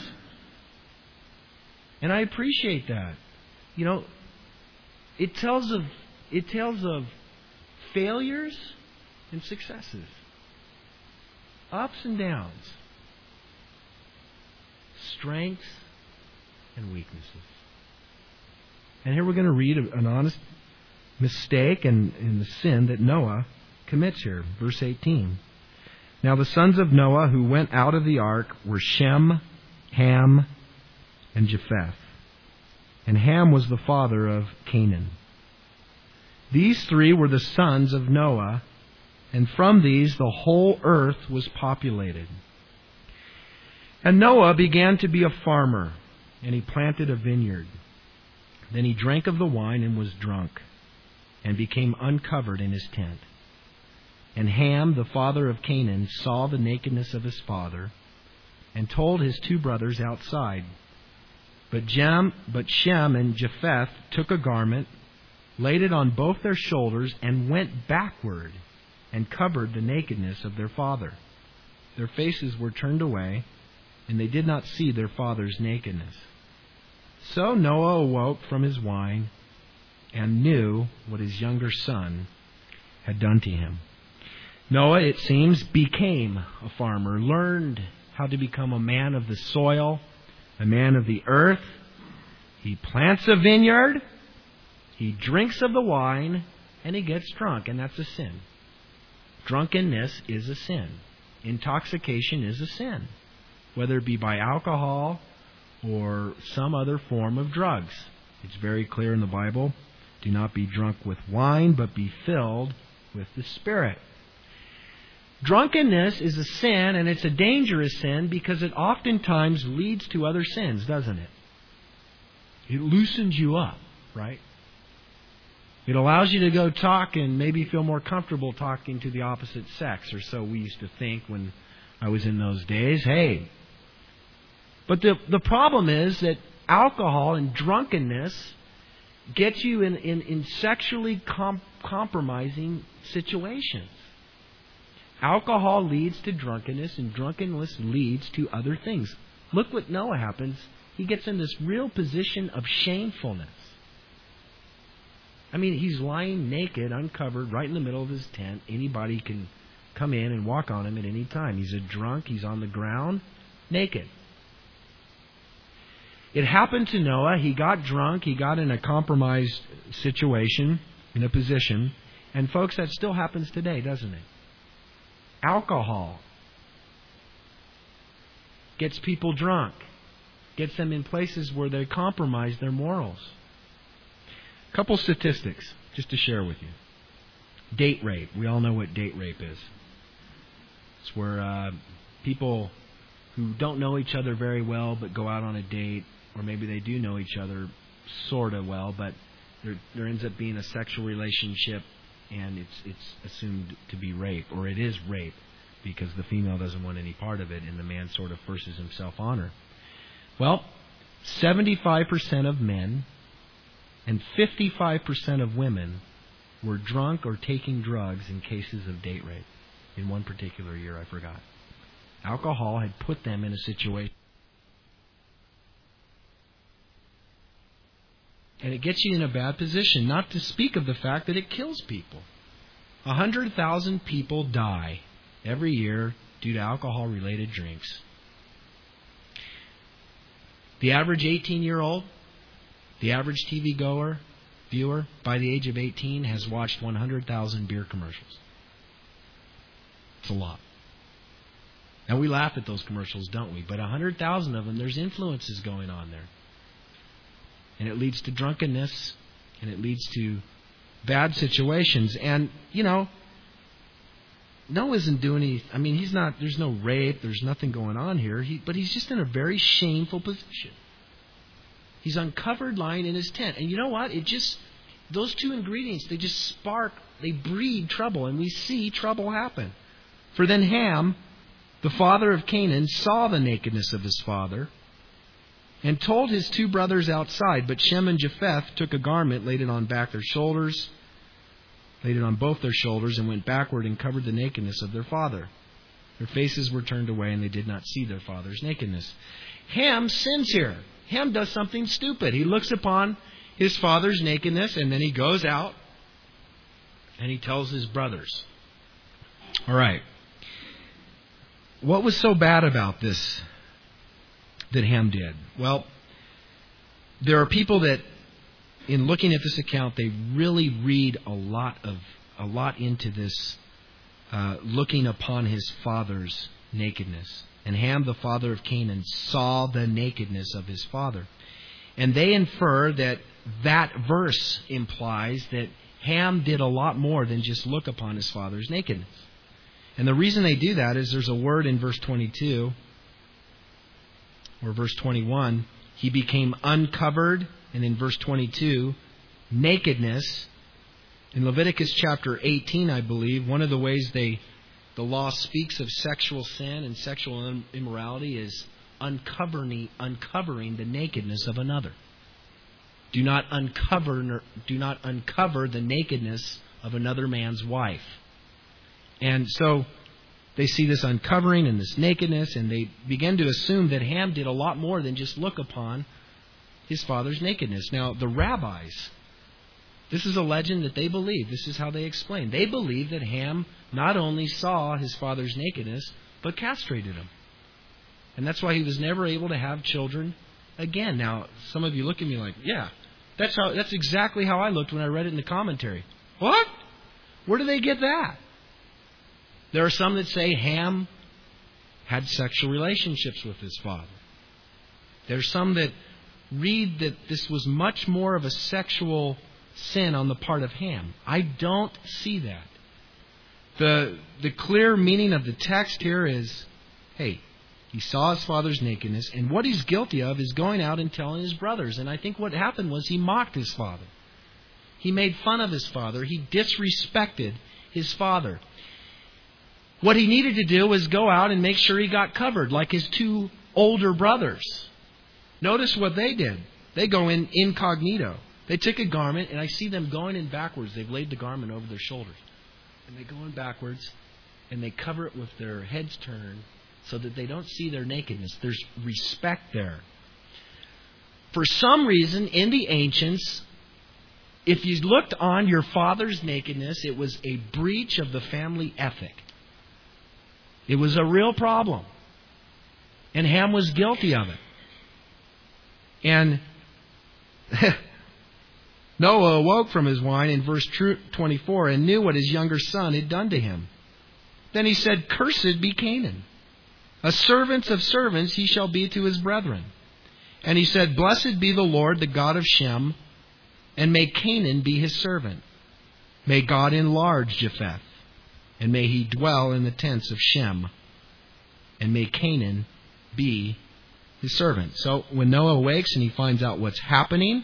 Speaker 1: And I appreciate that. You know, it tells of failures and successes. Ups and downs. Strengths and weaknesses. And here we're going to read an honest mistake and the sin that Noah commits here. Verse 18. Now the sons of Noah who went out of the ark were Shem, Ham, and Japheth. And Ham was the father of Canaan. These 3 were the sons of Noah, and from these the whole earth was populated. And Noah began to be a farmer, and he planted a vineyard. Then he drank of the wine and was drunk, and became uncovered in his tent. And Ham, the father of Canaan, saw the nakedness of his father, and told his 2 brothers outside. But Shem and Japheth took a garment, laid it on both their shoulders, and went backward, and covered the nakedness of their father. Their faces were turned away, and they did not see their father's nakedness. So Noah awoke from his wine, and knew what his younger son had done to him. Noah, it seems, became a farmer, learned how to become a man of the soil, a man of the earth. He plants a vineyard, he drinks of the wine, and he gets drunk, and that's a sin. Drunkenness is a sin. Intoxication is a sin, whether it be by alcohol or some other form of drugs. It's very clear in the Bible. Do not be drunk with wine, but be filled with the Spirit. Drunkenness is a sin, and it's a dangerous sin because it oftentimes leads to other sins, doesn't it? It loosens you up, right? It allows you to go talk and maybe feel more comfortable talking to the opposite sex, or so we used to think when I was in those days. Hey. But the problem is that alcohol and drunkenness gets you in sexually compromising situations. Alcohol leads to drunkenness, and drunkenness leads to other things. Look what Noah happens. He gets in this real position of shamefulness. I mean, he's lying naked, uncovered, right in the middle of his tent. Anybody can come in and walk on him at any time. He's a drunk. He's on the ground, naked. It happened to Noah. He got drunk. He got in a compromised situation, in a position. And folks, that still happens today, doesn't it? Alcohol gets people drunk, gets them in places where they compromise their morals. A couple statistics just to share with you. Date rape. We all know what date rape is. It's where people who don't know each other very well but go out on a date, or maybe they do know each other sort of well, but there ends up being a sexual relationship, and it's assumed to be rape, or it is rape, because the female doesn't want any part of it, and the man sort of forces himself on her. Well, 75% of men and 55% of women were drunk or taking drugs in cases of date rape. In one particular year, I forgot. Alcohol had put them in a situation. And it gets you in a bad position, not to speak of the fact that it kills people. 100,000 people die every year due to alcohol-related drinks. The average 18-year-old, the average TV viewer, by the age of 18, has watched 100,000 beer commercials. It's a lot. Now, we laugh at those commercials, don't we? But 100,000 of them, there's influences going on there. And it leads to drunkenness, and it leads to bad situations. And, you know, Noah isn't doing anything. I mean, there's no rape, there's nothing going on here. But he's just in a very shameful position. He's uncovered, lying in his tent. And you know what? Those two ingredients, they breed trouble, and we see trouble happen. For then Ham, the father of Canaan, saw the nakedness of his father, and told his two brothers outside. But Shem and Japheth took a garment, laid it on both their shoulders, and went backward and covered the nakedness of their father. Their faces were turned away, and they did not see their father's nakedness. Ham sins here. Ham does something stupid. He looks upon his father's nakedness, and then he goes out and he tells his brothers. All right. What was so bad about this that Ham did? Well, there are people that, in looking at this account, they really read a lot into this, looking upon his father's nakedness. And Ham, the father of Canaan, saw the nakedness of his father. And they infer that verse implies that Ham did a lot more than just look upon his father's nakedness. And the reason they do that is there's a word in verse 22 or verse 21. He became uncovered. And in verse 22, nakedness. In Leviticus chapter 18, I believe, one of the ways the law speaks of sexual sin and sexual immorality is uncovering the nakedness of another. Do not uncover the nakedness of another man's wife. And so they see this uncovering and this nakedness, and they begin to assume that Ham did a lot more than just look upon his father's nakedness. Now, the rabbis, this is a legend that they believe. This is how they explain. They believe that Ham not only saw his father's nakedness, but castrated him. And that's why he was never able to have children again. Now, some of you look at me like, yeah, that's exactly how I looked when I read it in the commentary. What? Where do they get that? There are some that say Ham had sexual relationships with his father. There's some that read that this was much more of a sexual sin on the part of Ham. I don't see that. The clear meaning of the text here is, hey, he saw his father's nakedness, and what he's guilty of is going out and telling his brothers. And I think what happened was he mocked his father. He made fun of his father. He disrespected his father. What he needed to do was go out and make sure he got covered, like his two older brothers. Notice what they did. They go in incognito. They took a garment, and I see them going in backwards. They've laid the garment over their shoulders. And they go in backwards, and they cover it with their heads turned so that they don't see their nakedness. There's respect there. For some reason, in the ancients, if you looked on your father's nakedness, it was a breach of the family ethic. It was a real problem. And Ham was guilty of it. And Noah awoke from his wine in verse 24 and knew what his younger son had done to him. Then he said, "Cursed be Canaan. A servant of servants he shall be to his brethren." And he said, "Blessed be the Lord, the God of Shem, and may Canaan be his servant. May God enlarge Japheth, and may he dwell in the tents of Shem, and may Canaan be his servant." So when Noah awakes and he finds out what's happening,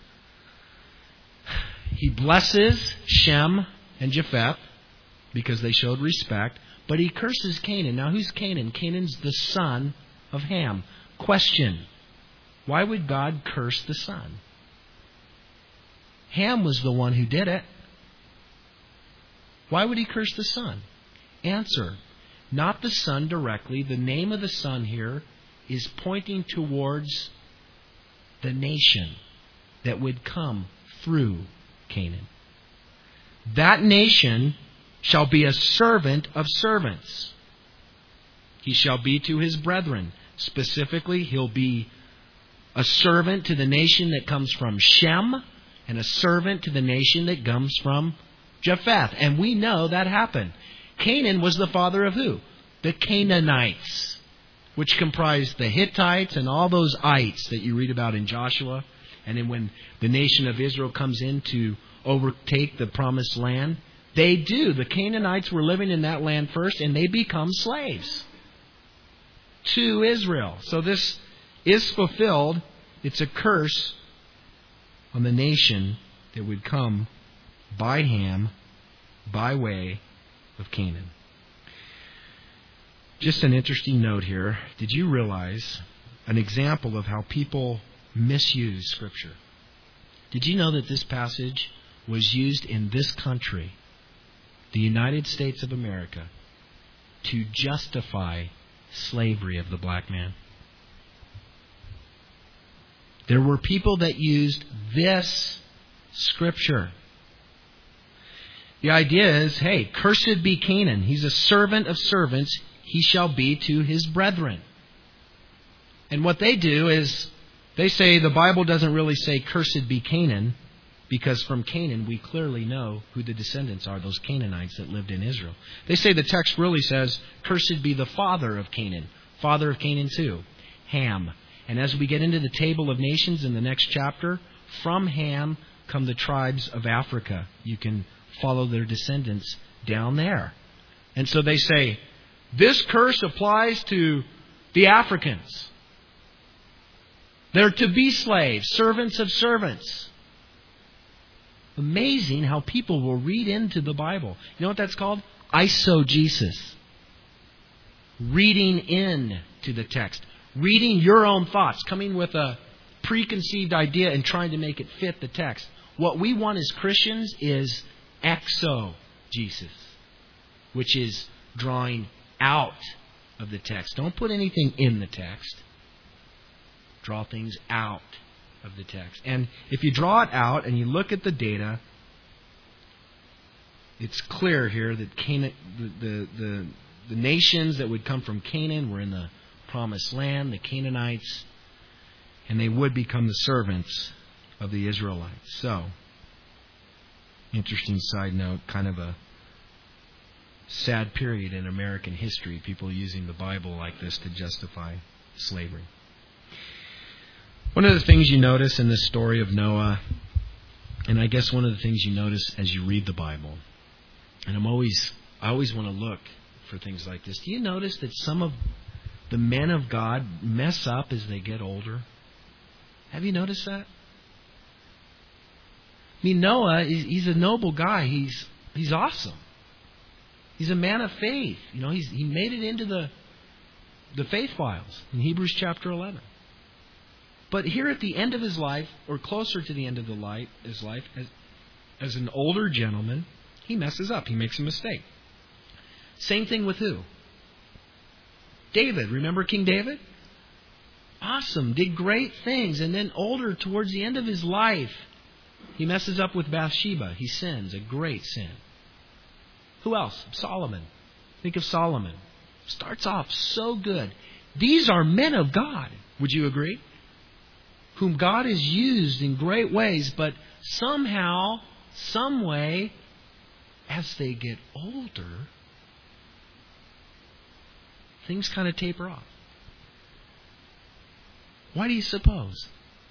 Speaker 1: he blesses Shem and Japheth because they showed respect, but he curses Canaan. Now, who's Canaan? Canaan's the son of Ham. Question: why would God curse the son? Ham was the one who did it. Why would he curse the son? Answer: not the son directly. The name of the son here is pointing towards the nation that would come through Canaan. That nation shall be a servant of servants. He shall be to his brethren. Specifically, he'll be a servant to the nation that comes from Shem and a servant to the nation that comes from Japheth. And we know that happened. Canaan was the father of who? The Canaanites, which comprised the Hittites and all those ites that you read about in Joshua. And then when the nation of Israel comes in to overtake the promised land, they do. The Canaanites were living in that land first, and they become slaves to Israel. So this is fulfilled. It's a curse on the nation that would come by Ham, by way of Canaan. Just an interesting note here. Did you realize an example of how people misuse Scripture? Did you know that this passage was used in this country, the United States of America, to justify slavery of the black man? There were people that used this Scripture. The idea is, hey, cursed be Canaan. He's a servant of servants. He shall be to his brethren. And what they do is, they say the Bible doesn't really say cursed be Canaan, because from Canaan we clearly know who the descendants are, those Canaanites that lived in Israel. They say the text really says, cursed be the father of Canaan. Father of Canaan too, Ham. And as we get into the table of nations in the next chapter, from Ham come the tribes of Africa. You can follow their descendants down there. And so they say, this curse applies to the Africans. They're to be slaves, servants of servants. Amazing how people will read into the Bible. You know what that's called? Eisegesis. Reading in to the text. Reading your own thoughts. Coming with a preconceived idea and trying to make it fit the text. What we want as Christians is exegesis, which is drawing out of the text. Don't put anything in the text. Draw things out of the text. And if you draw it out and you look at the data, it's clear here that Canaan, the nations that would come from Canaan were in the promised land, the Canaanites, and they would become the servants of the Israelites. So, interesting side note, kind of a sad period in American history, people using the Bible like this to justify slavery. One of the things you notice in this story of Noah, and I guess one of the things you notice as you read the Bible, and I'm always I always want to look for things like this. Do you notice that some of the men of God mess up as they get older? Have you noticed that? I mean, Noah, he's a noble guy. He's awesome. He's a man of faith. You know, he made it into the faith files in Hebrews chapter 11. But here at the end of his life, or closer to the end of his life, as an older gentleman, he messes up. He makes a mistake. Same thing with who? David. Remember King David? Awesome. Did great things. And then older, towards the end of his life, he messes up with Bathsheba. He sins. A great sin. Who else? Solomon. Think of Solomon. Starts off so good. These are men of God. Would you agree? Whom God has used in great ways, but somehow, some way, as they get older, things kind of taper off. Why do you suppose?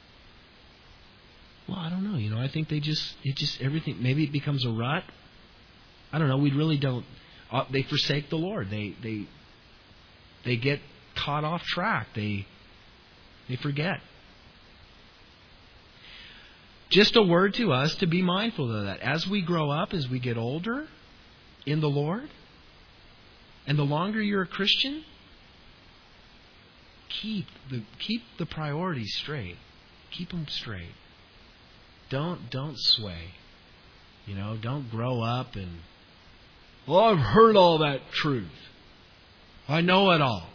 Speaker 1: Well, I don't know. You know, I think everything, maybe it becomes a rut. I don't know. We really don't. They forsake the Lord. They get caught off track. They forget. Just a word to us to be mindful of that. As we grow up, as we get older in the Lord, and the longer you're a Christian, keep the priorities straight. Keep them straight. Don't sway. You know, don't grow up and, well, I've heard all that truth. I know it all.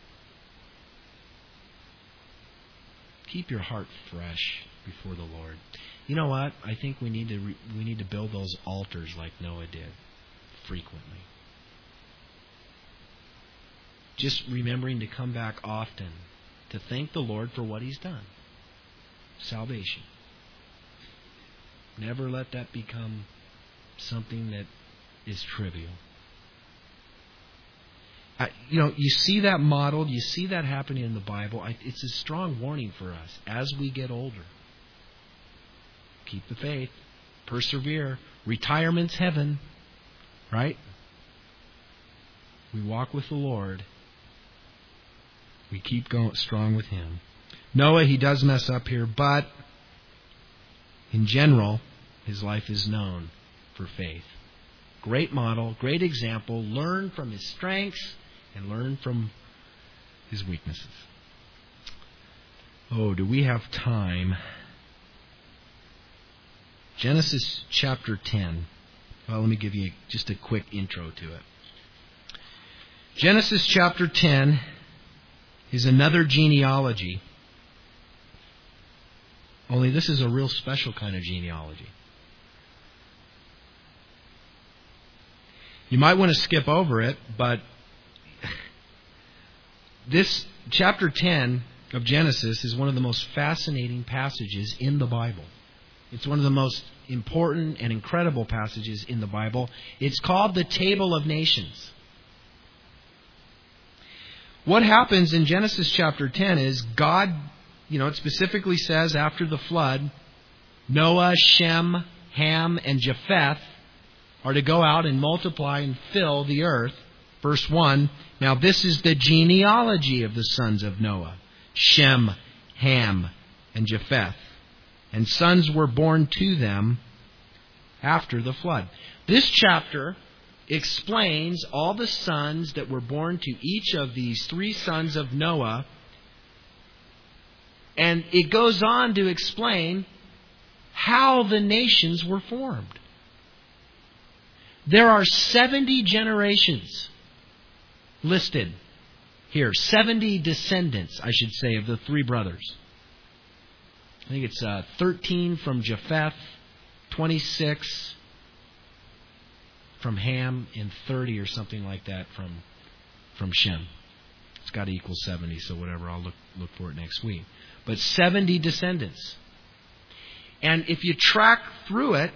Speaker 1: Keep your heart fresh before the Lord. You know what? I think we need to build those altars like Noah did frequently. Just remembering to come back often to thank the Lord for what He's done. Salvation. Never let that become something that is trivial. You see that modeled, you see that happening in the Bible. It's a strong warning for us as we get older. Keep the faith. Persevere. Retirement's heaven. Right? We walk with the Lord. We keep going strong with Him. Noah, he does mess up here, but in general, his life is known for faith. Great model, great example. Learn from his strengths and learn from his weaknesses. Oh, do we have time? Genesis chapter 10. Well, let me give you just a quick intro to it. Genesis chapter 10 is another genealogy. Only this is a real special kind of genealogy. You might want to skip over it, but this chapter 10 of Genesis is one of the most fascinating passages in the Bible. It's one of the most important and incredible passages in the Bible. It's called the Table of Nations. What happens in Genesis chapter 10 is God, it specifically says after the flood, Noah, Shem, Ham, and Japheth are to go out and multiply and fill the earth. Verse 1, now this is the genealogy of the sons of Noah, Shem, Ham, and Japheth. And sons were born to them after the flood. This chapter explains all the sons that were born to each of these three sons of Noah. And it goes on to explain how the nations were formed. There are 70 generations listed here. 70 descendants, I should say, of the three brothers. I think it's 13 from Japheth, 26 from Ham, and 30 or something like that from Shem. It's got to equal 70, so whatever, I'll look for it next week. But 70 descendants. And if you track through it,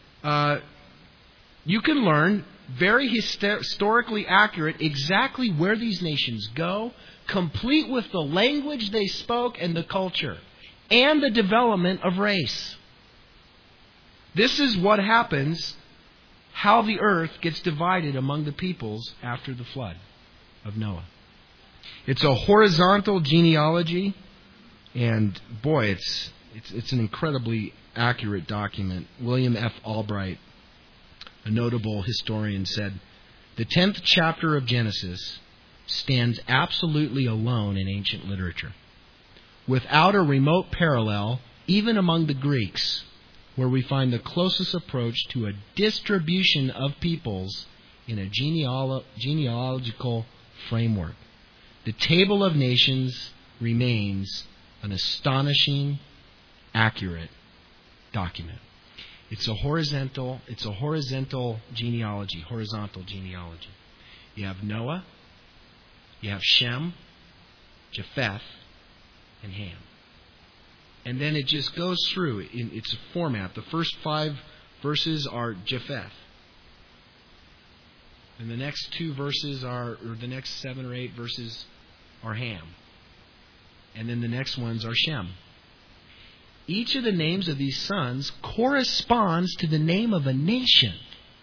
Speaker 1: you can learn very historically accurate exactly where these nations go, complete with the language they spoke and the culture, and the development of race. This is what happens how the earth gets divided among the peoples after the flood of Noah. It's a horizontal genealogy, and boy, it's an incredibly accurate document. William F. Albright, a notable historian, said, "The 10th chapter of Genesis stands absolutely alone in ancient literature, without a remote parallel, even among the Greeks, where we find the closest approach to a distribution of peoples in a genealogical framework. The Table of Nations remains an astonishing, accurate document." It's a horizontal genealogy, You have Noah, you have Shem, Japheth, and Ham. And then it just goes through. It's a format. The first 5 verses are Japheth. And the next 2 verses or the next 7 or 8 verses are Ham. And then the next ones are Shem. Each of the names of these sons corresponds to the name of a nation,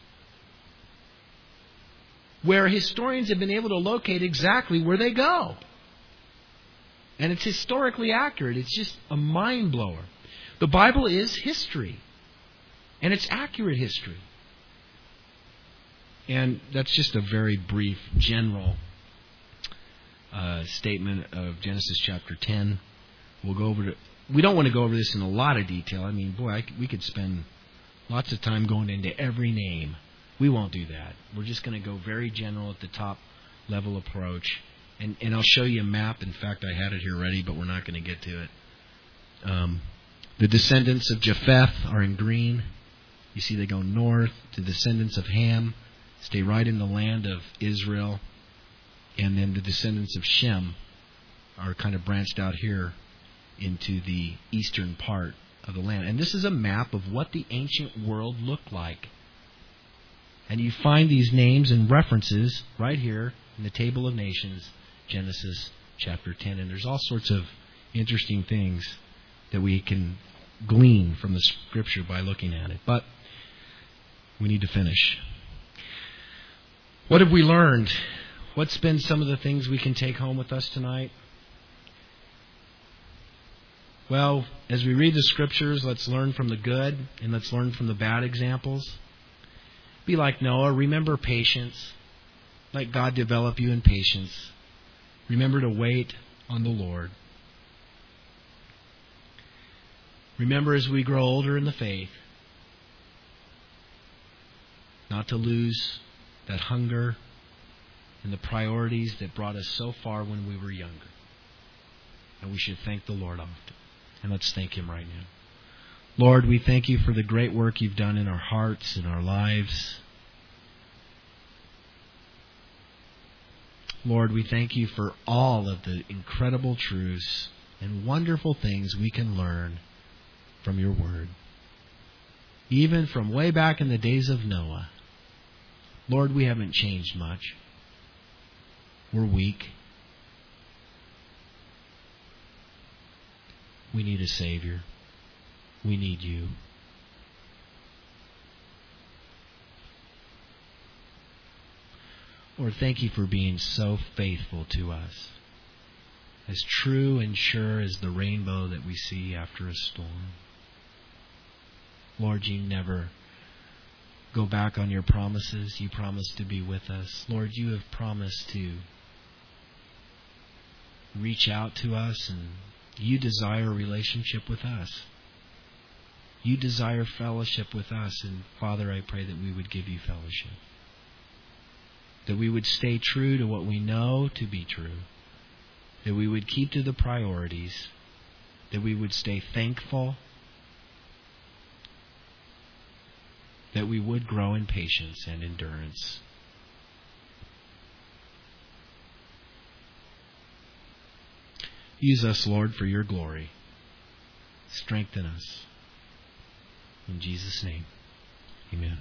Speaker 1: where historians have been able to locate exactly where they go. And it's historically accurate. It's just a mind blower. The Bible is history, and it's accurate history. And that's just a very brief, general statement of Genesis chapter 10. We'll go over it. We don't want to go over this in a lot of detail. I mean, boy, we could spend lots of time going into every name. We won't do that. We're just going to go very general at the top level approach. And I'll show you a map. In fact, I had it here ready, but we're not going to get to it. The descendants of Japheth are in green. You see they go north. The descendants of Ham stay right in the land of Israel. And then the descendants of Shem are kind of branched out here into the eastern part of the land. And this is a map of what the ancient world looked like. And you find these names and references right here in the Table of Nations, Genesis chapter 10. And there's all sorts of interesting things that we can glean from the Scripture by looking at it. But we need to finish. What have we learned? What's been some of the things we can take home with us tonight? Well, as we read the Scriptures, let's learn from the good and let's learn from the bad examples. Be like Noah. Remember patience. Let God develop you in patience. Remember to wait on the Lord. Remember, as we grow older in the faith, not to lose that hunger and the priorities that brought us so far when we were younger. And we should thank the Lord often. And let's thank Him right now. Lord, we thank You for the great work You've done in our hearts and our lives. Lord, we thank You for all of the incredible truths and wonderful things we can learn from Your Word. Even from way back in the days of Noah. Lord, we haven't changed much. We're weak. We need a Savior. We need You. Lord, thank You for being so faithful to us. As true and sure as the rainbow that we see after a storm. Lord, You never go back on Your promises. You promise to be with us. Lord, You have promised to reach out to us, and You desire a relationship with us. You desire fellowship with us, and Father, I pray that we would give You fellowship. That we would stay true to what we know to be true. That we would keep to the priorities. That we would stay thankful. That we would grow in patience and endurance. Use us, Lord, for Your glory. Strengthen us. In Jesus' name, amen.